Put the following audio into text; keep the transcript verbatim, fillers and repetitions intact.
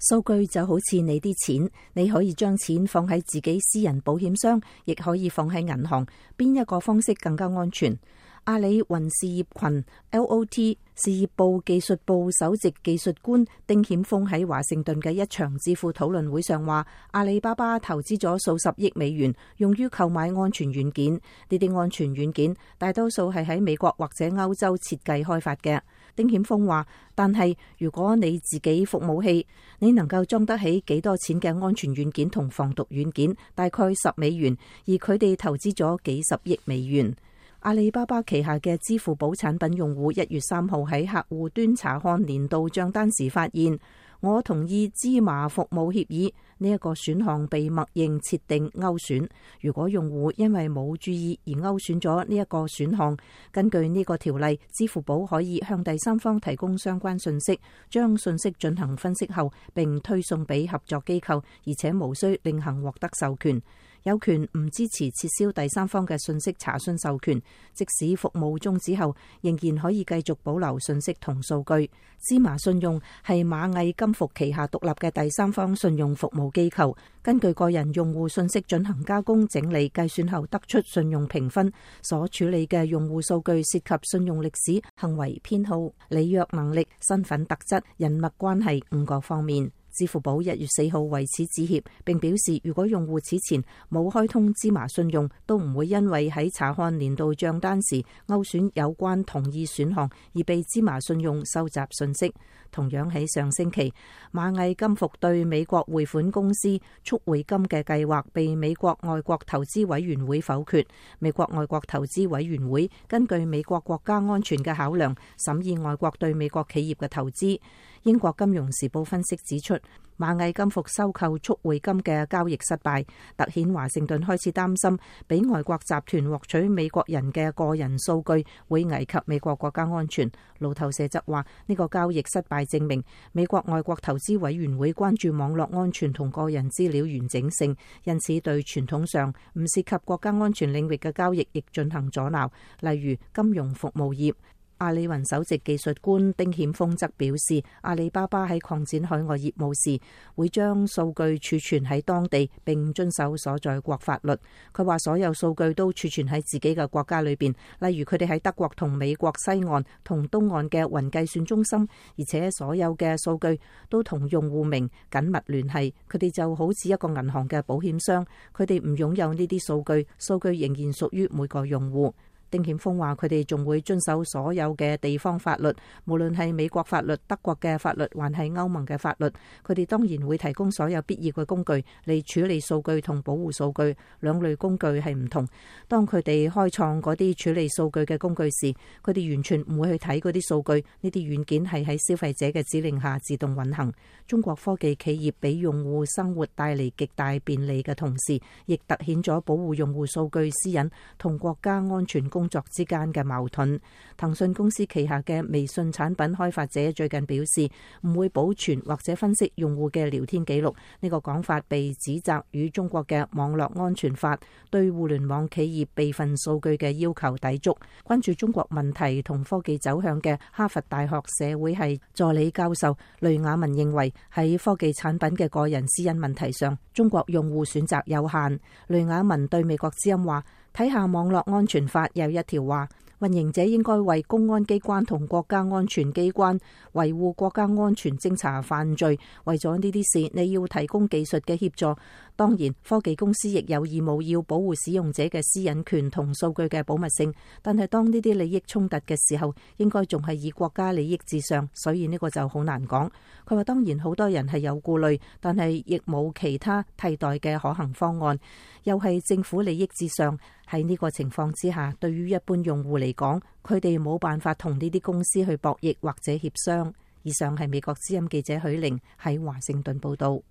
數據就好似你啲錢，你可以將錢放喺自己私人保險箱，亦可以放喺銀行，邊一個方式更加安全？阿里雲事業群 L O T 事業部技術部首席技術官丁顯峰喺華盛頓嘅一場智庫討論會上話，阿里巴巴投資咗數十億美元用於購買安全軟件，呢啲安全軟件大多數係喺美國或者歐洲設計開發嘅。丁顯峰話，但係如果你自己服務器，你能夠裝得起幾多錢嘅安全軟件同防毒軟件？大概十美元，而佢哋投資咗幾十億美元。阿里巴巴旗下嘅支付寶產品用戶一月三號喺客戶端查看年度賬單時發現，我同意芝麻服務協議呢一個選項被默認設定勾選。如果用戶因為冇注意而勾選咗呢一個選項，根據呢個條例，支付寶可以向第三方提供相關信息，將信息進行分析後並推送俾合作機構，而且無需另行獲得授權。有權唔支持撤銷第三方嘅信息查詢授權，即使服務終止後，仍然可以繼續保留信息同數據。芝麻信用係螞蟻金服旗下獨立嘅第三方信用服務機構，根據個人用戶信息進行加工、整理、計算後得出信用評分。所處理嘅用戶數據涉及信用歷史、行為偏好、履約能力、身份特質、人脈關係五個方面。支付寶一月四號為此致歉，並表示如果用戶此前冇開通芝麻信用，都唔會因為喺查看年度賬單時勾選有關同意選項而被芝麻信用收集信息。同樣喺上星期，螞蟻金服對美國匯款公司速匯金嘅計劃被美國外國投資委員會否決。美國外國投資委員會根據美國國家安全嘅考量，審議外國對美國企業嘅投資。英國金融時報分析指出，螞蟻金服收購速匯金嘅交易失敗，凸顯華盛頓開始擔心俾外國集團獲取美國人嘅個人數據會危及美國國家安全。路透社則話，呢個交易失敗證明美國外國投資委員會關注網絡安全同個人資料完整性，因此對傳統上唔涉及國家安全領域嘅交易亦進行阻撓，例如金融服務業。阿里雲首席技術官丁顯峰則表示，阿里巴巴喺擴展海外業務時，會將數據儲存喺當地並遵守所在國法律。佢話所有數據都儲存喺自己嘅國家裏邊，例如佢哋喺德國同美國西岸同東岸嘅雲計算中心，而且所有嘅數據都同用戶名緊密聯繫。佢哋就好似一個銀行嘅保險箱，佢哋唔擁有呢啲數據，數據仍然屬於每個用戶。丁顯峰話：佢哋仲會遵守所有嘅地方法律，無論係美國法律、德國嘅法律，還係歐盟嘅法律。佢哋當然會提供所有必要嘅工具嚟處理數據同保護數據，兩類工具係唔同。當佢哋開創嗰啲處理數據嘅工具時，佢哋完全唔會去睇嗰啲數據，呢啲軟件係喺消費者嘅指令下自動運行。中國科技企業俾用戶生活帶嚟極大便利嘅同時，亦凸顯咗保護用戶數據私隱同國家安全工作之間嘅矛盾。騰訊公司旗下嘅微信產品開發者最近表示，唔會保存或者分析用戶嘅聊天記錄。呢個講法被指責與中國嘅網絡安全法對互聯網企業備份數據嘅要求抵觸。關注中國問題同科技走向嘅哈佛大學社會系助理教授雷雅文認為，喺科技產品嘅個人私隱問題上，中國用戶選擇有限。雷雅文對美國之音話：睇下網絡安全法有一條話，運營者應該為公安機關同國家安全機關維護國家安全、偵查犯罪。為咗呢啲事，你要提供技術嘅協助。當然，科技公司亦有義務要保護使用者嘅私隱權同數據嘅保密性。但係當呢啲利益衝突嘅時候，應該仲係以國家利益至上，所以呢個就好難講。佢話當然好多人係有顧慮，但係亦冇其他替代嘅可行方案，又係政府利益至上。喺呢個情況之下，對於一般用戶嚟講，佢哋冇辦法同呢啲公司去博弈或者協商。以上係美國之音記者許玲喺華盛頓報道。